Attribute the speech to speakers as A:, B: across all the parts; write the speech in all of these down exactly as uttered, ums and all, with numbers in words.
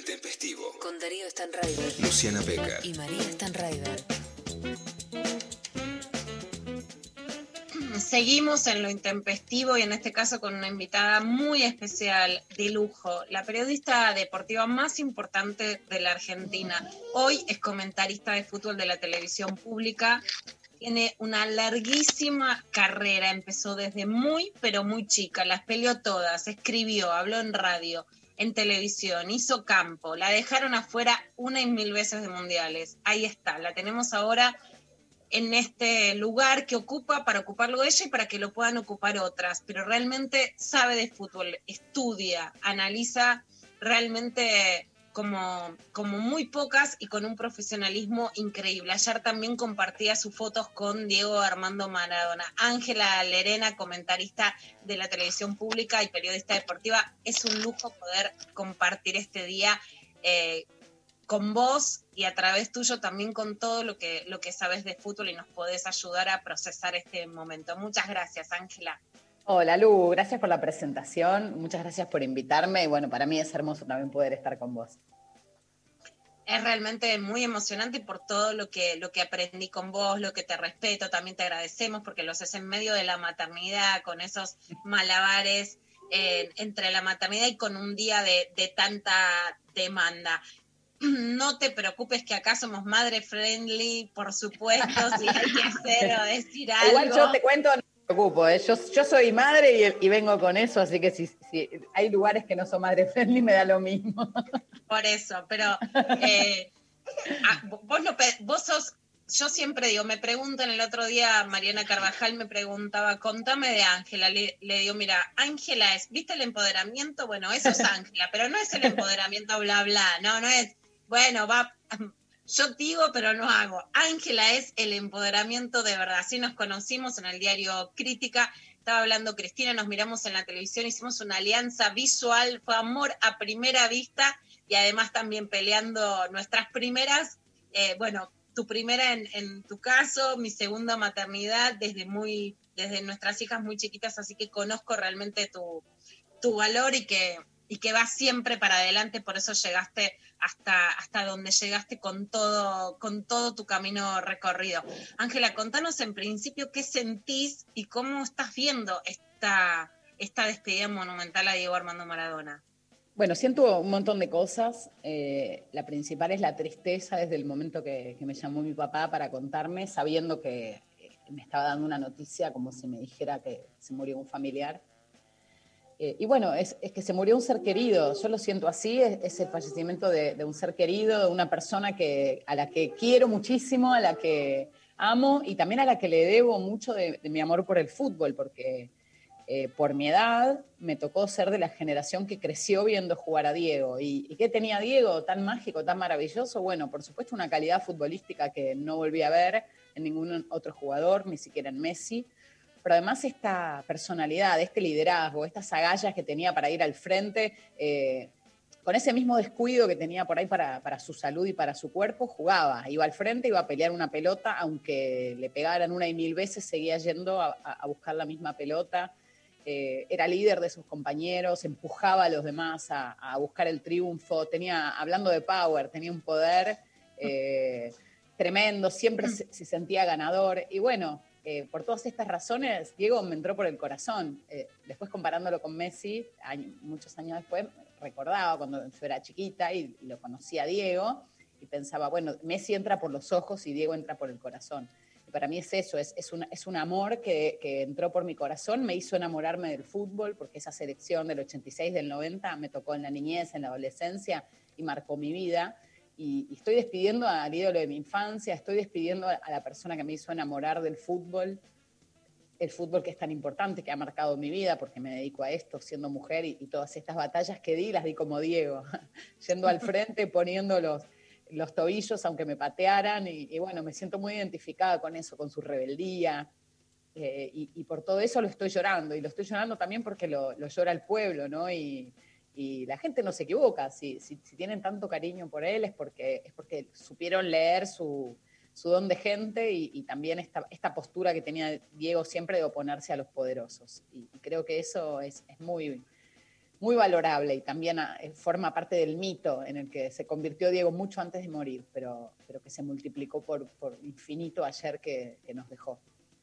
A: Intempestivo.
B: Con Darío Stanraiver,
A: Luciana Peca
B: y María Stanraiver.
C: Seguimos en lo intempestivo y en este caso con una invitada muy especial, de lujo, la periodista deportiva más importante de la Argentina. Hoy es comentarista de fútbol de la televisión pública. Tiene una larguísima carrera, empezó desde muy, pero muy chica, las peleó todas, escribió, habló en radio, en televisión, hizo campo, la dejaron afuera una y mil veces de mundiales. Ahí está, la tenemos ahora en este lugar que ocupa para ocuparlo ella y para que lo puedan ocupar otras, pero realmente sabe de fútbol, estudia, analiza realmente como, como muy pocas y con un profesionalismo increíble. Ayer también compartía sus fotos con Diego Armando Maradona. Ángela Lerena, comentarista de la televisión pública y periodista deportiva, es un lujo poder compartir este día eh, con vos y a través tuyo también con todo lo que, lo que sabes de fútbol y nos podés ayudar a procesar este momento. Muchas gracias, Ángela.
D: Hola, Lu, gracias por la presentación, muchas gracias por invitarme y bueno, para mí es hermoso también poder estar con vos.
C: Es realmente muy emocionante y por todo lo que, lo que aprendí con vos, lo que te respeto, también te agradecemos porque lo haces en medio de la maternidad, con esos malabares eh, entre la maternidad y con un día de, de tanta demanda. No te preocupes que acá somos madre friendly, por supuesto, si hay que hacer o decir algo.
D: Igual yo te cuento, no me preocupo, ¿eh? yo, yo soy madre y, y vengo con eso, así que si, si hay lugares que no son madre friendly me da lo mismo.
C: Por eso, pero eh, vos, no, vos sos, yo siempre digo, me preguntan el otro día, Mariana Carvajal me preguntaba, contame de Ángela, le, le digo, mira, Ángela es, ¿viste el empoderamiento? Bueno, eso es Ángela, pero no es el empoderamiento bla bla, no, no es, bueno, va, yo digo, pero no hago. Ángela es el empoderamiento de verdad, así nos conocimos en el diario Crítica, estaba hablando Cristina, nos miramos en la televisión, hicimos una alianza visual, fue amor a primera vista y además también peleando nuestras primeras, eh, bueno, tu primera en, en tu caso, mi segunda maternidad desde muy, desde nuestras hijas muy chiquitas, así que conozco realmente tu, tu valor y que, y que vas siempre para adelante, por eso llegaste hasta, hasta donde llegaste con todo, con todo tu camino recorrido. Ángela, contanos en principio qué sentís y cómo estás viendo esta, esta despedida monumental a Diego Armando Maradona.
D: Bueno, siento un montón de cosas. Eh, la principal es la tristeza desde el momento que, que me llamó mi papá para contarme, sabiendo que me estaba dando una noticia como si me dijera que se murió un familiar. Eh, y bueno, es, es que se murió un ser querido. Yo lo siento así, es, es el fallecimiento de, de un ser querido, de una persona que, a la que quiero muchísimo, a la que amo y también a la que le debo mucho de, de mi amor por el fútbol, porque... Eh, por mi edad, me tocó ser de la generación que creció viendo jugar a Diego. ¿Y, y qué tenía Diego tan mágico, tan maravilloso? Bueno, por supuesto una calidad futbolística que no volví a ver en ningún otro jugador, ni siquiera en Messi, pero además esta personalidad, este liderazgo, estas agallas que tenía para ir al frente, eh, con ese mismo descuido que tenía por ahí para, para su salud y para su cuerpo, jugaba, iba al frente, iba a pelear una pelota, aunque le pegaran una y mil veces, seguía yendo a, a buscar la misma pelota. Eh, era líder de sus compañeros, empujaba a los demás a, a buscar el triunfo, tenía, hablando de power, tenía un poder eh, tremendo, siempre se, se sentía ganador. Y bueno, eh, por todas estas razones, Diego me entró por el corazón. Eh, después comparándolo con Messi, año, muchos años después, recordaba cuando yo era chiquita y, y lo conocía a Diego, y pensaba, bueno, Messi entra por los ojos y Diego entra por el corazón. Para mí es eso, es, es, un, es un amor que, que entró por mi corazón, me hizo enamorarme del fútbol, porque esa selección del ochenta y seis, del noventa, me tocó en la niñez, en la adolescencia, y marcó mi vida. Y, y estoy despidiendo al ídolo de mi infancia, estoy despidiendo a, a la persona que me hizo enamorar del fútbol, el fútbol que es tan importante, que ha marcado mi vida, porque me dedico a esto, siendo mujer, y, y todas estas batallas que di, las di como Diego, yendo al frente, poniendo los... los tobillos, aunque me patearan, y, y bueno, me siento muy identificada con eso, con su rebeldía, eh, y, y por todo eso lo estoy llorando, y lo estoy llorando también porque lo, lo llora el pueblo, ¿no? Y, y la gente no se equivoca, si, si, si tienen tanto cariño por él es porque, es porque supieron leer su, su don de gente y, y también esta, esta postura que tenía Diego siempre de oponerse a los poderosos, y, y creo que eso es, es muy... muy valorable y también eh, forma parte del mito en el que se convirtió Diego mucho antes de morir, pero, pero que se multiplicó por, por infinito ayer que, que nos dejó.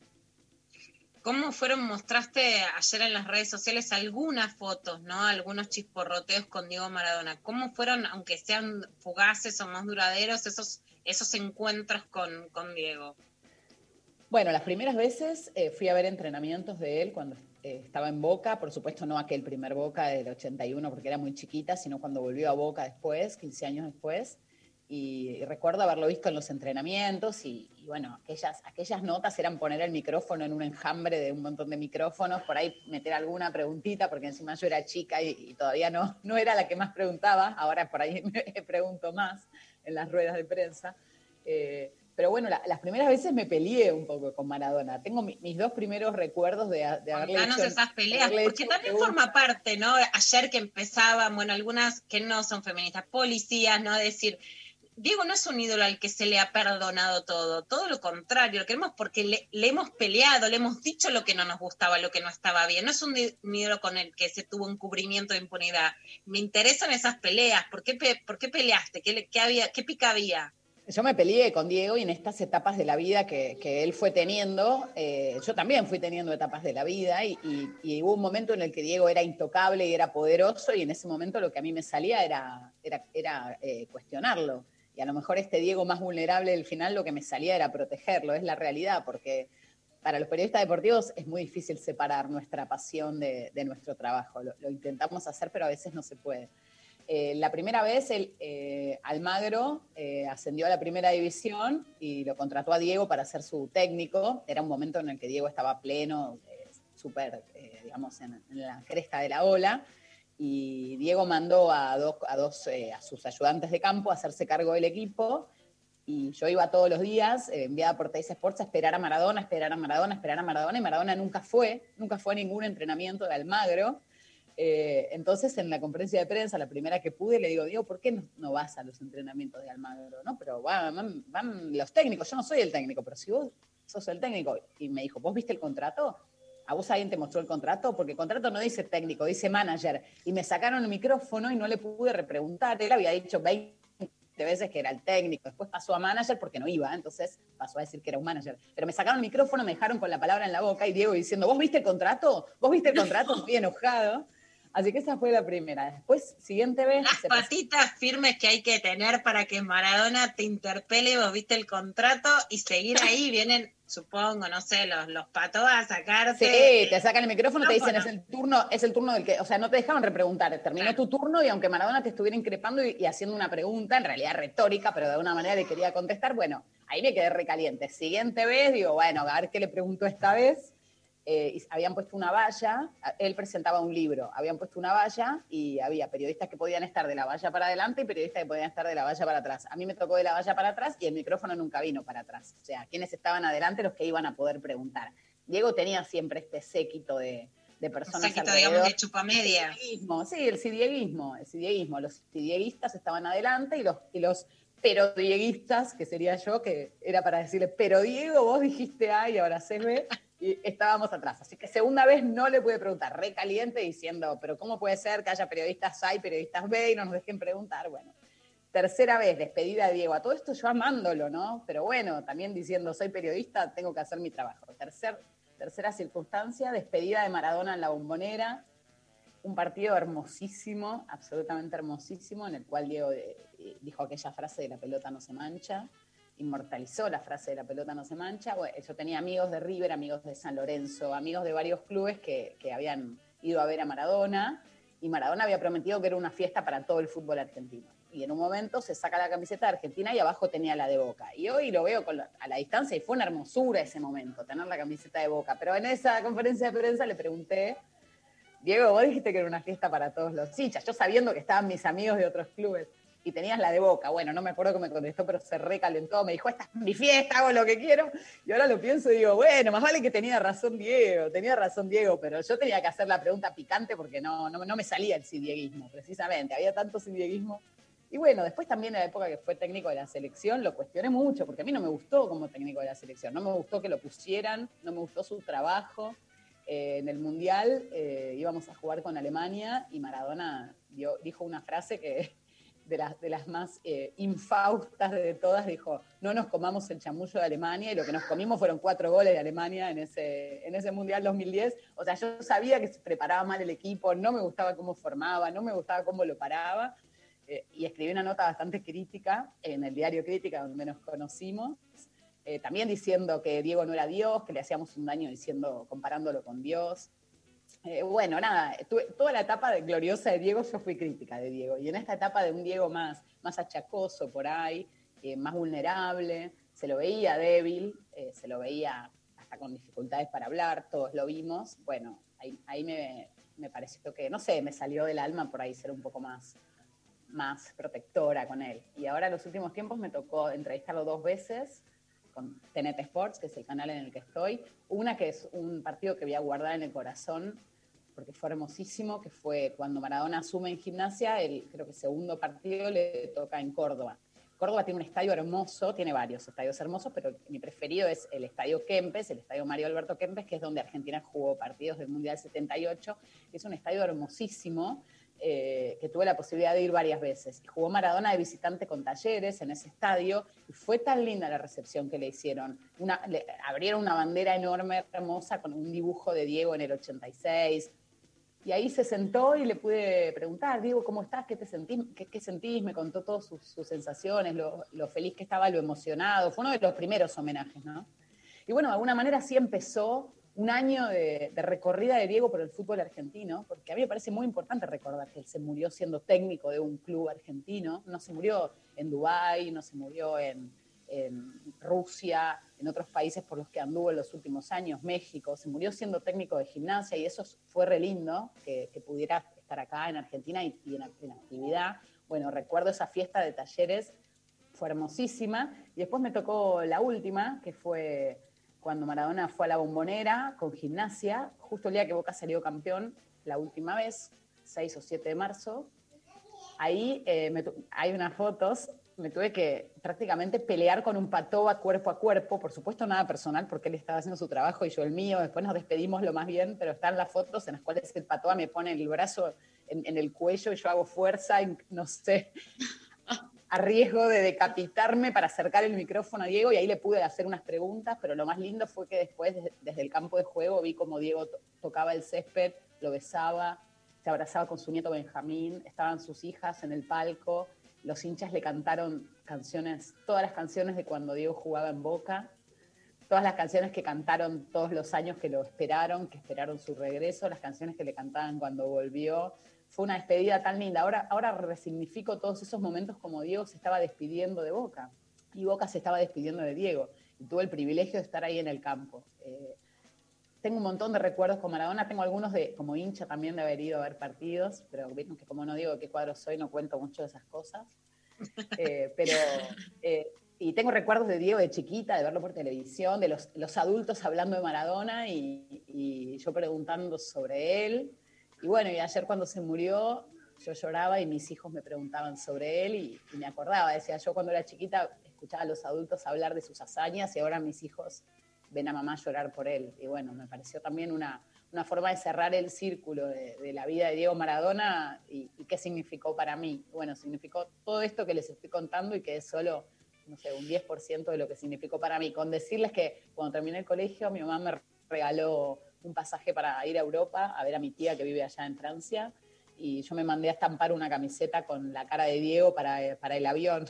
C: ¿Cómo fueron, mostraste ayer en las redes sociales algunas fotos, ¿no? Algunos chisporroteos con Diego Maradona. ¿Cómo fueron, aunque sean fugaces o más duraderos, esos, esos encuentros con, con Diego?
D: Bueno, las primeras veces eh, fui a ver entrenamientos de él cuando eh, estaba en Boca, por supuesto no aquel primer Boca del ochenta y uno porque era muy chiquita, sino cuando volvió a Boca después, quince años después. Y, y recuerdo haberlo visto en los entrenamientos y, y bueno, aquellas, aquellas notas eran poner el micrófono en un enjambre de un montón de micrófonos, por ahí meter alguna preguntita, porque encima yo era chica y, y todavía no, no era la que más preguntaba, ahora por ahí me pregunto más en las ruedas de prensa. Eh, pero bueno, la, las primeras veces me peleé un poco con Maradona. Tengo mi, mis dos primeros recuerdos de, de haberle
C: Contanos
D: hecho...
C: esas peleas, porque también
D: preguntas.
C: forma parte, ¿no? Ayer que empezaban, bueno, algunas que no son feministas, policías, ¿no? Decir, Diego no es un ídolo al que se le ha perdonado todo, todo lo contrario, lo queremos porque le, le hemos peleado, le hemos dicho lo que no nos gustaba, lo que no estaba bien. No es un, un ídolo con el que se tuvo un cubrimiento de impunidad. Me interesan esas peleas. ¿Por qué, pe, por qué peleaste? ¿Qué, qué, había, ¿Qué pica había?
D: Yo me peleé con Diego y en estas etapas de la vida que, que él fue teniendo, eh, yo también fui teniendo etapas de la vida y, y, y hubo un momento en el que Diego era intocable y era poderoso y en ese momento lo que a mí me salía era, era, era eh, cuestionarlo. Y a lo mejor este Diego más vulnerable del final lo que me salía era protegerlo, es la realidad, porque para los periodistas deportivos es muy difícil separar nuestra pasión de, de nuestro trabajo. Lo, lo intentamos hacer, pero a veces no se puede. Eh, la primera vez el, eh, Almagro eh, ascendió a la primera división y lo contrató a Diego para ser su técnico. Era un momento en el que Diego estaba pleno, eh, súper, eh, digamos, en, en la cresta de la ola. Y Diego mandó a dos, a, dos eh, a sus ayudantes de campo a hacerse cargo del equipo. Y yo iba todos los días, eh, enviada por Teis Sports, a esperar a Maradona, esperar a Maradona, esperar a Maradona. Y Maradona nunca fue, nunca fue a ningún entrenamiento de Almagro. Eh, entonces, en la conferencia de prensa, la primera que pude, le digo, Diego, ¿por qué no, no vas a los entrenamientos de Almagro? No, pero van, van los técnicos, yo no soy el técnico, pero si vos sos el técnico. Y me dijo, ¿vos viste el contrato? ¿A vos alguien te mostró el contrato? Porque el contrato no dice técnico, dice manager. Y me sacaron el micrófono y no le pude repreguntar. Él había dicho veinte veces que era el técnico. Después pasó a manager porque no iba, entonces pasó a decir que era un manager. Pero me sacaron el micrófono, me dejaron con la palabra en la boca y Diego diciendo, ¿vos viste el contrato? ¿Vos viste el contrato? Muy enojado. Así que esa fue la primera. Después, siguiente vez...
C: Las patitas pasó. Firmes que hay que tener para que Maradona te interpele, vos viste el contrato y seguir ahí. Vienen, supongo, no sé, los, los patos a sacarte.
D: Sí, te sacan el micrófono, no, te dicen, no. es el turno, es el turno del que... O sea, no te dejaron repreguntar. Terminó claro. tu turno y aunque Maradona te estuviera increpando y, y haciendo una pregunta, en realidad retórica, pero de alguna manera le quería contestar, bueno, ahí me quedé recaliente. Siguiente vez, digo, bueno, a ver qué le preguntó esta vez. Eh, habían puesto una valla, él presentaba un libro, habían puesto una valla y había periodistas que podían estar de la valla para adelante y periodistas que podían estar de la valla para atrás. A mí me tocó de la valla para atrás y el micrófono nunca vino para atrás. O sea, quienes estaban adelante, los que iban a poder preguntar. Diego tenía siempre este séquito de, de personas
C: un séquito,
D: alrededor.
C: Digamos, de chupamedia.
D: Sí, el sidieguismo, el sidieguismo. Los sidieguistas estaban adelante y los... Y los pero dieguistas, que sería yo, que era para decirle, pero Diego, vos dijiste A y ahora se ve, y estábamos atrás. Así que segunda vez no le pude preguntar, recaliente diciendo, pero ¿cómo puede ser que haya periodistas A y periodistas B y no nos dejen preguntar? Bueno, tercera vez, despedida de Diego. A todo esto yo amándolo, ¿no? Pero bueno, también diciendo, soy periodista, tengo que hacer mi trabajo. Tercer, tercera circunstancia, despedida de Maradona en la Bombonera. Un partido hermosísimo, absolutamente hermosísimo, en el cual Diego eh, dijo aquella frase de la pelota no se mancha, inmortalizó la frase de la pelota no se mancha. Bueno, yo tenía amigos de River, amigos de San Lorenzo, amigos de varios clubes que, que habían ido a ver a Maradona, y Maradona había prometido que era una fiesta para todo el fútbol argentino. Y en un momento se saca la camiseta de Argentina y abajo tenía la de Boca. Y hoy lo veo con la, a la distancia y fue una hermosura ese momento, tener la camiseta de Boca. Pero en esa conferencia de prensa le pregunté, Diego, vos dijiste que era una fiesta para todos los hinchas, yo sabiendo que estaban mis amigos de otros clubes, y tenías la de Boca. Bueno, no me acuerdo que me contestó, pero se recalentó, me dijo, esta es mi fiesta, hago lo que quiero, y ahora lo pienso y digo, bueno, más vale que tenía razón Diego, tenía razón Diego, pero yo tenía que hacer la pregunta picante porque no, no, no me salía el sidieguismo, precisamente, había tanto sidieguismo. Y bueno, después también en la época que fue técnico de la selección, lo cuestioné mucho, porque a mí no me gustó como técnico de la selección, no me gustó que lo pusieran, no me gustó su trabajo. eh, en el Mundial eh, íbamos a jugar con Alemania y Maradona dio, dijo una frase que de las, de las más eh, infaustas de todas, dijo, no nos comamos el chamullo de Alemania, y lo que nos comimos fueron cuatro goles de Alemania en ese, en ese Mundial dos mil diez. O sea, yo sabía que se preparaba mal el equipo, no me gustaba cómo formaba, no me gustaba cómo lo paraba, eh, y escribí una nota bastante crítica en el diario Crítica, donde nos conocimos, eh, también diciendo que Diego no era Dios, que le hacíamos un daño diciendo, comparándolo con Dios. Eh, bueno, nada, tuve, toda la etapa de, gloriosa de Diego, yo fui crítica de Diego. Y en esta etapa de un Diego más, más achacoso por ahí, eh, más vulnerable, se lo veía débil, eh, se lo veía hasta con dificultades para hablar, todos lo vimos. Bueno, ahí, ahí me, me pareció que, no sé, me salió del alma por ahí ser un poco más, más protectora con él. Y ahora en los últimos tiempos me tocó entrevistarlo dos veces con T N T Sports, que es el canal en el que estoy. Una que es un partido que voy a guardar en el corazón, porque fue hermosísimo, que fue cuando Maradona asume en Gimnasia, el creo que segundo partido le toca en Córdoba. Córdoba tiene un estadio hermoso, tiene varios estadios hermosos, pero mi preferido es el Estadio Kempes, el Estadio Mario Alberto Kempes, que es donde Argentina jugó partidos del Mundial setenta y ocho. Es un estadio hermosísimo, eh, que tuve la posibilidad de ir varias veces. Y jugó Maradona de visitante con Talleres en ese estadio, y fue tan linda la recepción que le hicieron. Una, le abrieron una bandera enorme, hermosa, con un dibujo de Diego en el ochenta y seis. Y ahí se sentó y le pude preguntar, Diego, ¿cómo estás? ¿Qué te sentís? ¿Qué, qué sentís? Me contó todas sus, sus sensaciones, lo, lo feliz que estaba, lo emocionado. Fue uno de los primeros homenajes, ¿no? Y bueno, de alguna manera sí empezó un año de, de recorrida de Diego por el fútbol argentino, porque a mí me parece muy importante recordar que él se murió siendo técnico de un club argentino. No se murió en Dubái, no se murió en, en Rusia, en otros países por los que anduvo en los últimos años, México. Se murió siendo técnico de Gimnasia, y eso fue re lindo, que, que pudiera estar acá en Argentina y, y en, en actividad. Bueno, recuerdo esa fiesta de Talleres, fue hermosísima. Y después me tocó la última, que fue cuando Maradona fue a la Bombonera con Gimnasia, justo el día que Boca salió campeón, la última vez, seis o siete de marzo. Ahí eh, me hay unas fotos, me tuve que prácticamente pelear con un Patoa cuerpo a cuerpo, por supuesto nada personal, porque él estaba haciendo su trabajo y yo el mío. Después nos despedimos lo más bien, pero están las fotos en las cuales el Patoa me pone el brazo en, en el cuello y yo hago fuerza y no sé, a riesgo de decapitarme para acercar el micrófono a Diego, y ahí le pude hacer unas preguntas, pero lo más lindo fue que después, desde, desde el campo de juego, vi cómo Diego to- tocaba el césped, lo besaba, se abrazaba con su nieto Benjamín, estaban sus hijas en el palco, los hinchas le cantaron canciones, todas las canciones de cuando Diego jugaba en Boca, todas las canciones que cantaron todos los años que lo esperaron, que esperaron su regreso, las canciones que le cantaban cuando volvió. Fue una despedida tan linda. Ahora, ahora resignifico todos esos momentos como Diego se estaba despidiendo de Boca, y Boca se estaba despidiendo de Diego, y tuve el privilegio de estar ahí en el campo. Eh, tengo un montón de recuerdos con Maradona, tengo algunos de, como hincha también, de haber ido a ver partidos, pero vieron que como no digo qué cuadro soy, no cuento mucho de esas cosas. Eh, pero, eh, y tengo recuerdos de Diego de chiquita, de verlo por televisión, de los, los adultos hablando de Maradona y, y yo preguntando sobre él. Y bueno, y ayer cuando se murió, yo lloraba y mis hijos me preguntaban sobre él, y, y me acordaba, decía, yo cuando era chiquita escuchaba a los adultos hablar de sus hazañas, y ahora mis hijos ven a mamá llorar por él. Y bueno, me pareció también una, una forma de cerrar el círculo de, de la vida de Diego Maradona, y, y qué significó para mí. Bueno, significó todo esto que les estoy contando, y que es solo, no sé, un diez por ciento de lo que significó para mí. Con decirles que cuando terminé el colegio, mi mamá me regaló un pasaje para ir a Europa a ver a mi tía que vive allá en Francia, y yo me mandé a estampar una camiseta con la cara de Diego para, para el avión,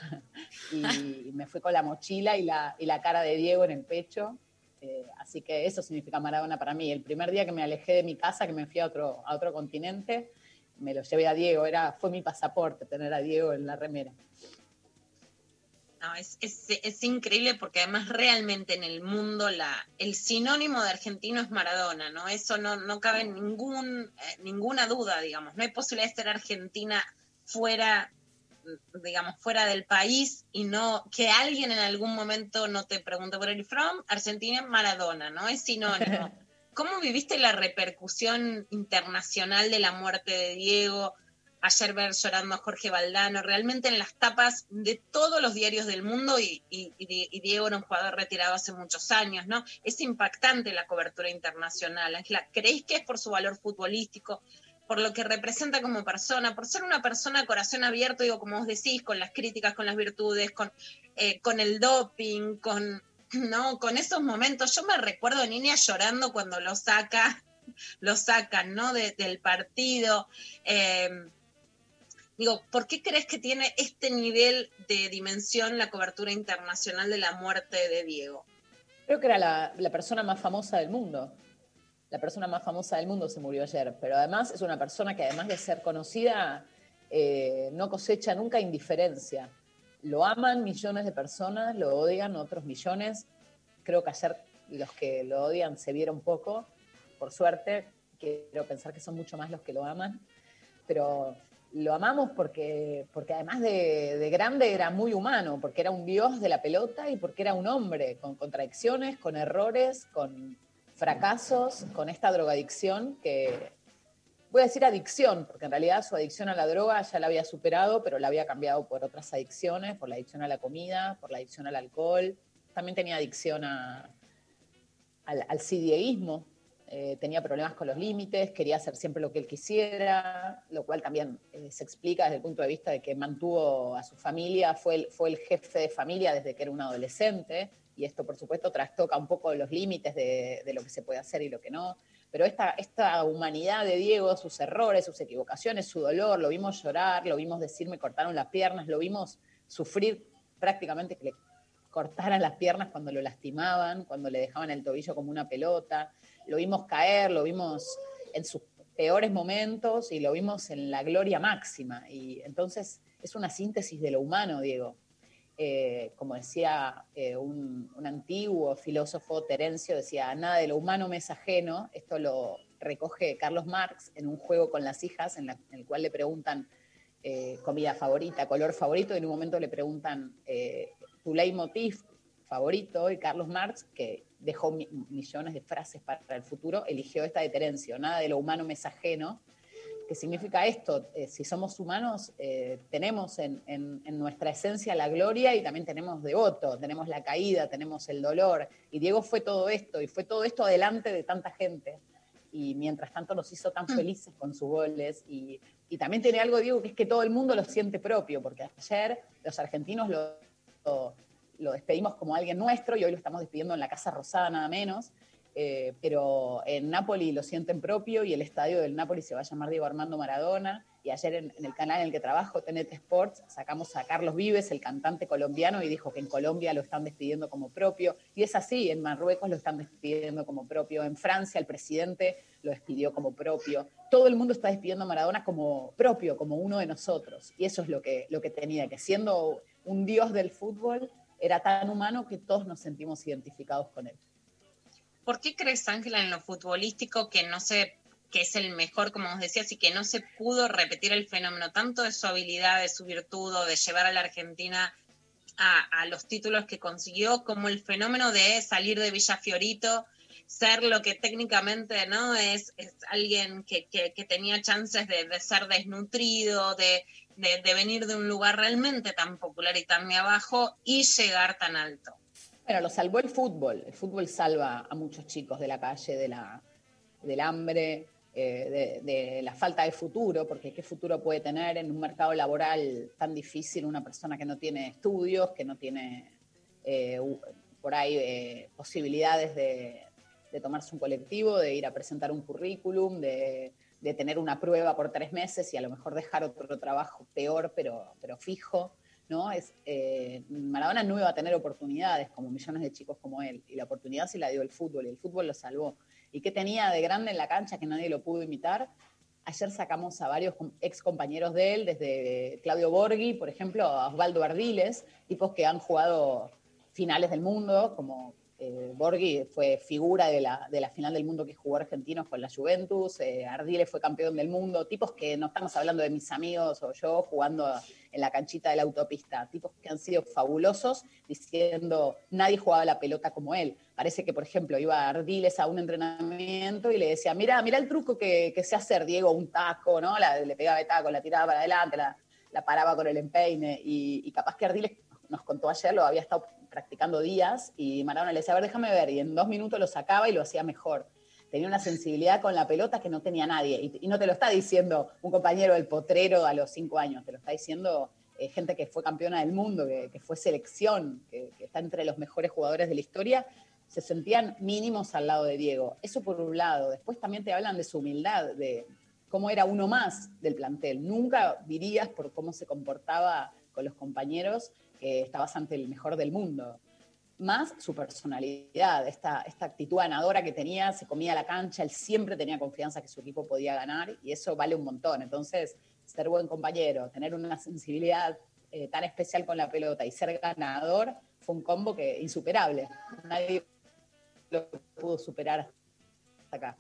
D: y me fui con la mochila y la, y la cara de Diego en el pecho. Eh, así que eso significa Maradona para mí. El primer día que me alejé de mi casa, que me fui a otro, a otro continente, me lo llevé a Diego, era, fue mi pasaporte tener a Diego en la remera.
C: No, es, es, es increíble, porque además realmente en el mundo la, el sinónimo de argentino es Maradona, ¿no? Eso no, no cabe ningún, eh, ninguna duda, digamos. No hay posibilidad de ser argentina fuera, digamos, fuera del país, y no que alguien en algún momento no te pregunte por el from, Argentina es Maradona, ¿no? Es sinónimo. ¿Cómo viviste la repercusión internacional de la muerte de Diego? ayer ver llorando a Jorge Valdano, realmente en las tapas de todos los diarios del mundo, y, y, y Diego era un jugador retirado hace muchos años, ¿no? Es impactante la cobertura internacional. Ángela, ¿creéis que es por su valor futbolístico, por lo que representa como persona, por ser una persona a corazón abierto, digo, como vos decís, con las críticas, con las virtudes, con, eh, con el doping, con, ¿no? Con esos momentos? Yo me recuerdo de niña llorando cuando lo saca, lo sacan, ¿no? De, del partido. Eh, Digo, ¿por qué crees que tiene este nivel de dimensión la cobertura internacional de la muerte de Diego?
D: Creo que era la, la persona más famosa del mundo. La persona más famosa del mundo se murió ayer, pero además es una persona que, además de ser conocida, eh, no cosecha nunca indiferencia. Lo aman millones de personas, lo odian otros millones. Creo que ayer los que lo odian se vieron poco, por suerte. Quiero pensar que son mucho más los que lo aman, pero lo amamos porque, porque además de, de grande era muy humano, porque era un dios de la pelota y porque era un hombre con contradicciones, con errores, con fracasos, con esta drogadicción que, voy a decir adicción, porque en realidad su adicción a la droga ya la había superado, pero la había cambiado por otras adicciones, por la adicción a la comida, por la adicción al alcohol. También tenía adicción a, al, al sidieísmo. Eh, tenía problemas con los límites, quería hacer siempre lo que él quisiera, lo cual también eh, se explica desde el punto de vista de que mantuvo a su familia, fue el, fue el jefe de familia desde que era un adolescente, y esto por supuesto trastoca un poco los límites de, de lo que se puede hacer y lo que no, pero esta, esta humanidad de Diego, sus errores, sus equivocaciones, su dolor, lo vimos llorar, lo vimos decir me cortaron las piernas, lo vimos sufrir prácticamente que le cortaran las piernas cuando lo lastimaban, cuando le dejaban el tobillo como una pelota, lo vimos caer, lo vimos en sus peores momentos y lo vimos en la gloria máxima. Y entonces es una síntesis de lo humano, Diego. Eh, como decía eh, un, un antiguo filósofo, Terencio, decía, nada de lo humano me es ajeno. Esto lo recoge Carlos Marx en un juego con las hijas, en, la, en el cual le preguntan eh, comida favorita, color favorito, y en un momento le preguntan eh, tu leitmotiv favorito, y Carlos Marx, que dejó mi, millones de frases para el futuro, eligió esta de Terencio, nada de lo humano me es ajeno, que significa esto, eh, si somos humanos, eh, tenemos en, en, en nuestra esencia la gloria y también tenemos devoto, tenemos la caída, tenemos el dolor, y Diego fue todo esto, y fue todo esto adelante de tanta gente, y mientras tanto nos hizo tan felices con sus goles, y, y también tiene algo, Diego, que es que todo el mundo lo siente propio, porque ayer los argentinos lo, lo lo despedimos como alguien nuestro y hoy lo estamos despidiendo en la Casa Rosada nada menos, eh, pero en Napoli lo sienten propio y el estadio del Napoli se va a llamar Diego Armando Maradona, y ayer en, en el canal en el que trabajo, T N T Sports, sacamos a Carlos Vives, el cantante colombiano, y dijo que en Colombia lo están despidiendo como propio, y es así, en Marruecos lo están despidiendo como propio, en Francia el presidente lo despidió como propio, todo el mundo está despidiendo a Maradona como propio, como uno de nosotros, y eso es lo que, lo que tenía, que siendo un dios del fútbol, era tan humano que todos nos sentimos identificados con él.
C: ¿Por qué crees, Ángela, en lo futbolístico que no se, que es el mejor, como vos decías, y que no se pudo repetir el fenómeno, tanto de su habilidad, de su virtud, o de llevar a la Argentina a, a los títulos que consiguió, como el fenómeno de salir de Villa Fiorito, ser lo que técnicamente no es, es alguien que, que, que tenía chances de, de ser desnutrido, de De, de venir de un lugar realmente tan popular y tan de abajo y llegar tan alto?
D: Bueno, lo salvó el fútbol. El fútbol salva a muchos chicos de la calle, de la, del hambre, eh, de, de la falta de futuro, porque ¿qué futuro puede tener en un mercado laboral tan difícil una persona que no tiene estudios, que no tiene eh, por ahí eh, posibilidades de, de tomarse un colectivo, de ir a presentar un currículum, de... de tener una prueba por tres meses y a lo mejor dejar otro trabajo peor, pero, pero fijo, ¿no? Es, eh, Maradona no iba a tener oportunidades como millones de chicos como él, y la oportunidad se la dio el fútbol, y el fútbol lo salvó. ¿Y qué tenía de grande en la cancha que nadie lo pudo imitar? Ayer sacamos a varios ex compañeros de él, desde Claudio Borghi, por ejemplo, a Osvaldo Ardiles, tipos que han jugado finales del mundo, como Eh, Borghi fue figura de la, de la final del mundo que jugó Argentinos con la Juventus, eh, Ardiles fue campeón del mundo, tipos que no estamos hablando de mis amigos o yo jugando en la canchita de la autopista, tipos que han sido fabulosos diciendo nadie jugaba la pelota como él. Parece que, por ejemplo, iba Ardiles a un entrenamiento y le decía, mira, mira el truco que, que sé hacer, Diego, un taco, ¿no? La, le pegaba de taco, la tiraba para adelante, la, la paraba con el empeine y, y capaz que Ardiles nos contó ayer, lo había estado practicando días y Maradona le decía, a ver, déjame ver, y en dos minutos lo sacaba y lo hacía mejor. Tenía una sensibilidad con la pelota que no tenía nadie, y, y no te lo está diciendo un compañero del Potrero a los cinco años, te lo está diciendo eh, gente que fue campeona del mundo, que, que fue selección, que, que está entre los mejores jugadores de la historia, se sentían mínimos al lado de Diego. Eso por un lado. Después también te hablan de su humildad, de cómo era uno más del plantel. Nunca dirías por cómo se comportaba con los compañeros que estabas ante el mejor del mundo. Más su personalidad, esta, esta actitud ganadora que tenía, se comía la cancha, él siempre tenía confianza que su equipo podía ganar y eso vale un montón. Entonces, ser buen compañero, tener una sensibilidad eh, tan especial con la pelota y ser ganador fue un combo que insuperable. Nadie lo pudo superar hasta acá.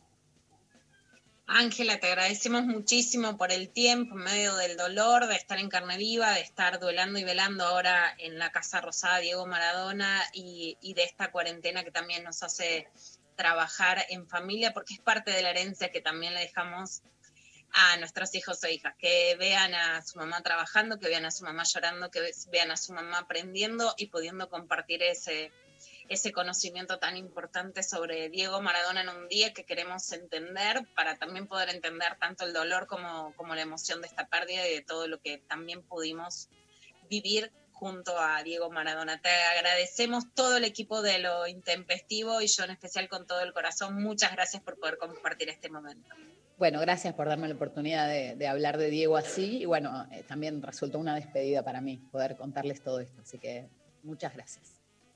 C: Ángela, te agradecemos muchísimo por el tiempo en medio del dolor, de estar en carne viva, de estar duelando y velando ahora en la Casa Rosada Diego Maradona y, y de esta cuarentena que también nos hace trabajar en familia, porque es parte de la herencia que también le dejamos a nuestros hijos e hijas, que vean a su mamá trabajando, que vean a su mamá llorando, que vean a su mamá aprendiendo y pudiendo compartir ese... ese conocimiento tan importante sobre Diego Maradona en un día que queremos entender para también poder entender tanto el dolor como, como la emoción de esta pérdida y de todo lo que también pudimos vivir junto a Diego Maradona. Te agradecemos todo el equipo de Lo Intempestivo y yo en especial con todo el corazón. Muchas gracias por poder compartir este momento.
D: Bueno, gracias por darme la oportunidad de, de hablar de Diego así y bueno, eh, también resultó una despedida para mí poder contarles todo esto, así que muchas gracias.